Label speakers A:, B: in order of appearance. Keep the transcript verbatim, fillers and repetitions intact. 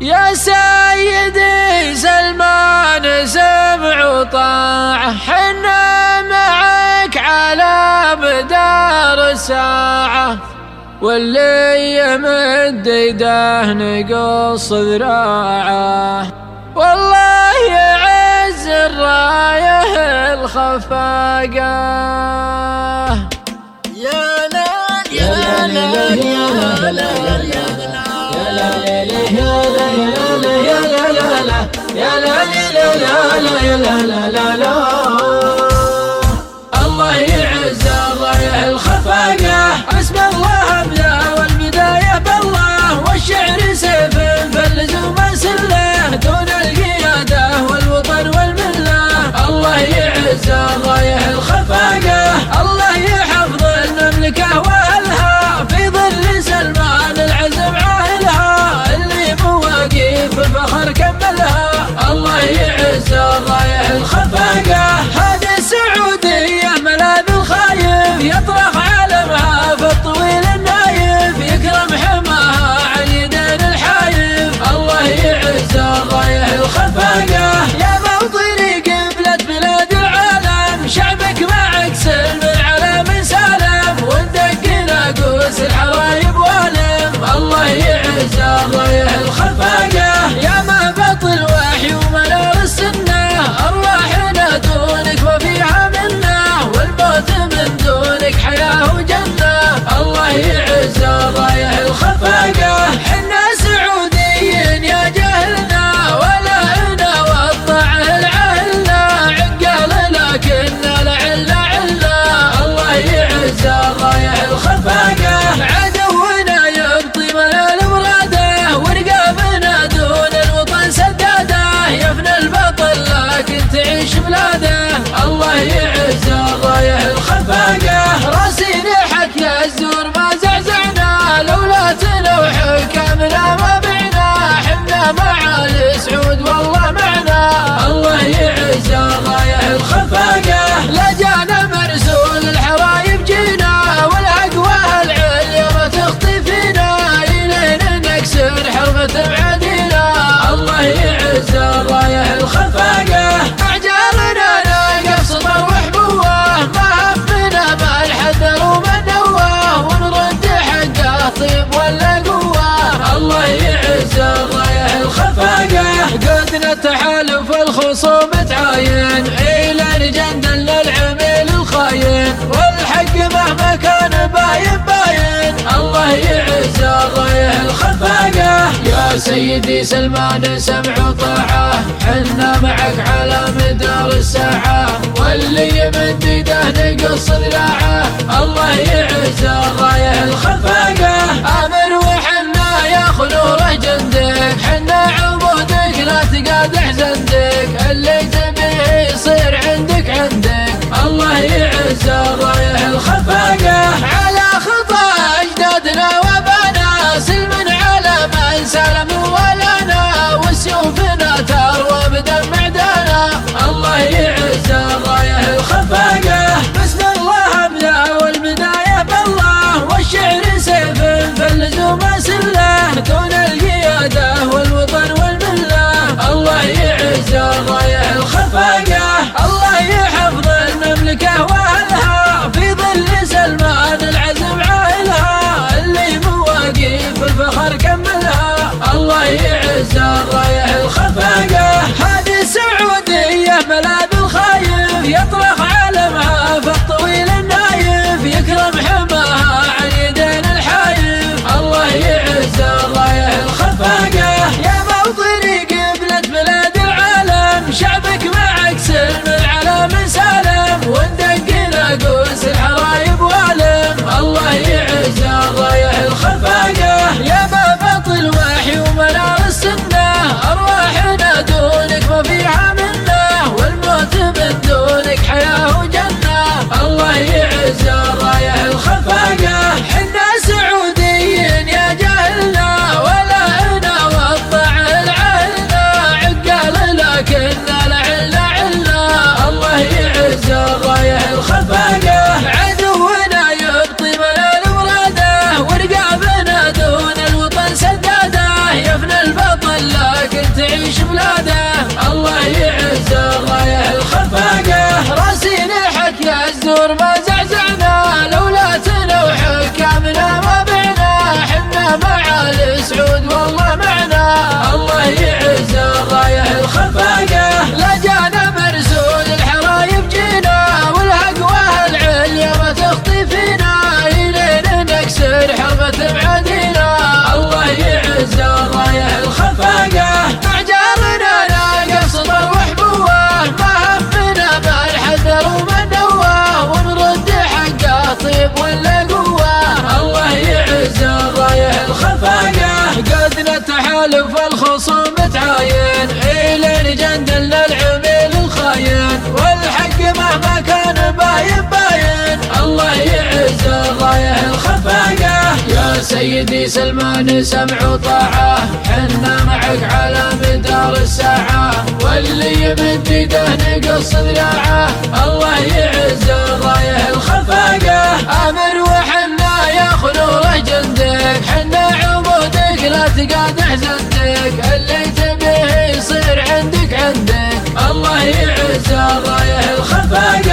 A: يا سيدي سلمان سمع وطاعة، حنا معك على مدار الساعة، واللي يمد يده نقص ذراعه، والله يعز الرايه الخفاقة.
B: يا لا يا لا يا لا يا
A: الله يعز الرايه الخفاقة، حسب الله ابدا والبداية بالله، والشعر سيف فاللزوم سله، دون القيادة والوطن والمله. الله يعز الرايه الخفاقة، الله يحفظ المملكة واهلها، في ظل سلمان العزم عاهلها، اللي مواقيف الفخر كملها. الله يعز الرايه الخفاقة، هذه السعودية ملاذ الخايف، يطرح علمها في الطويل النايف، يكرم حماها عن يدين الحايف. الله يعز الرايه الخفاقة، يا موطني قبلة بلاد العالم، شعبك معك سلم العلم سالم، وندق ناقوس الحرايب والم. الله يعز الرايه الخفاقة، يا ما بطل وحي ومنار السنة، أرواحنا دونك وفيها منا، والموت من دونك حياة وجنة. الله يعز الرايه الخفاقة، حنا سعوديين يا جهلنا، ولائنا والطاعة العهلنا، عقال لكننا لعلنا علنا. الله يعز الرايه الخفاقة، عدونا يبطي منال مراده، ورقابنا دون الوطن سداده، يفنى البطل لكن تعيش بلاده. الله يعز الرايه الخفاقة، راسينا حكى الزور ما زعزعنا، لولا تلو حكامنا ما بعنا، حنا مع السعود والله معنا. الله يعز الرايه الخفاقة، لا جانا مرسول الحرايب جينا، والأقوى العليا ما تخطي فينا، إلينا نكسر حرمة بعدينا. الله يعز الرايه الخفاقة، أعجارنا ناقص صبر وحبوه، ما همنا ما الحذر وما نواه، ونرد حقه طيب ولا قوه. الله يعز الرايه الخفاقة، قدنا تحالف الخصوم تعاين، إلى جندا للعميل الخاين، والحق مهما كان باين باين. الله يعز الرايه الخفاقة، يا سيدي سلمان سمع وطاعة، حنا معك على مدار الساعة، واللي يمد يده نقص ذراعه. الله يعز الرايه الخفاقة، آمر وحنا يا خلوره جندك، حنا عبودك لا تقادح زندك، اللي تبيه يصير عندك عندك. الله يعز الرايه الخفاقة، على خطى أجدادنا وبانا، سلم على من سلم ولنا، وسيوفنا تروى بدم عدانا. الله يعز الرايه الخفاقة، بسم الله ابدا والبداية بالله، والشعر سيف فاللزوم سله، دون القيادة والوطن والمله. الله يعز الرايه الخفاقة، الله يحفظ المملكة واهلها، في ظل سلمان العزم عاهلها، اللي مواقيف الفخر كملها. الله يعز الرايه الخفاقة، هذه السعودية ملاذ الخايف، يطرح علمها في الطويل النايف، يكرم حماها عن يدين الحايف. الله يعز الرايه الخفاقة، يا موطني قبلة بلاد العالم، شعبك معك سلم العلم سالم، وندق ناقوس الحرايب والم. الله يعز الرايه الخفاقة، يا ما بطل وحي ومنار السنة، أرواحنا لكن تعيش بلاده. الله يعز الرايه الخفاقه، راسين حكي الزور ما زعزعنا، لولاتنا وحكامنا ما بعنا، حنا مع السعود والله معنا. الله يعز الرايه الخفاقه، لا جانا مرسول الحرايب جينا، والهقوه العليا ما تخطي فينا، إلين نكسر حربة معادينا. الله يعز الرايه الخفاقه، مع جارنا لا قصد وحبوه، ما همنا بالحذر ومنوه، ونرد حقه طيب ولا قوه. الله يعز الرايه الخفاقه، قدنا تحالف الخصوم تعاين، إلين جندلنا العميل الخاين، والحق مهما كان باين باين. الله يعز الرايه الخفاقه، يا سيدي سلمان سمع وطاعه، حنا معك على مدار الساعه، واللي يمد يده نقص ذراعه. الله يعز الرايه الخفاقه، امر وحنا يا خلوه جندك، حنا عمودك لا تقادح زندك، اللي تبيه يصير عندك عندك. الله يعز الرايه الخفاقه.